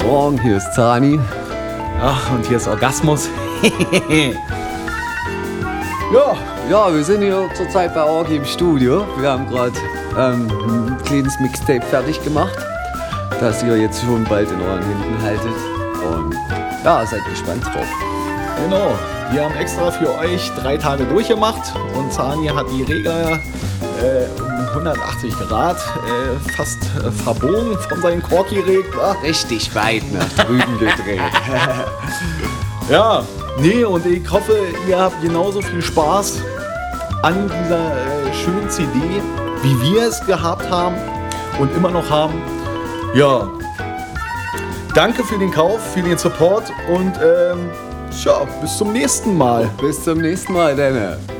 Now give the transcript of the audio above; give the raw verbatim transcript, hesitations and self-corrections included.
Morgen, hier ist Zani. Ach, und hier ist Orgasmus. Ja, ja, wir sind hier zurzeit bei Orgi im Studio. Wir haben gerade ähm, ein kleines Mixtape fertig gemacht, das ihr jetzt schon bald in euren Händen haltet. Und ja, seid gespannt drauf. Genau, wir haben extra für euch drei Tage durchgemacht und Zani hat die Regler äh, um hundertachtzig Grad äh, fast äh, verbogen von seinem Corky-Regler. Richtig weit nach drüben gedreht. Ja, nee, und ich hoffe, ihr habt genauso viel Spaß an dieser äh, schönen C D, wie wir es gehabt haben und immer noch haben. Ja, danke für den Kauf, für den Support und ähm, tja, bis zum nächsten Mal. Bis zum nächsten Mal, Denne.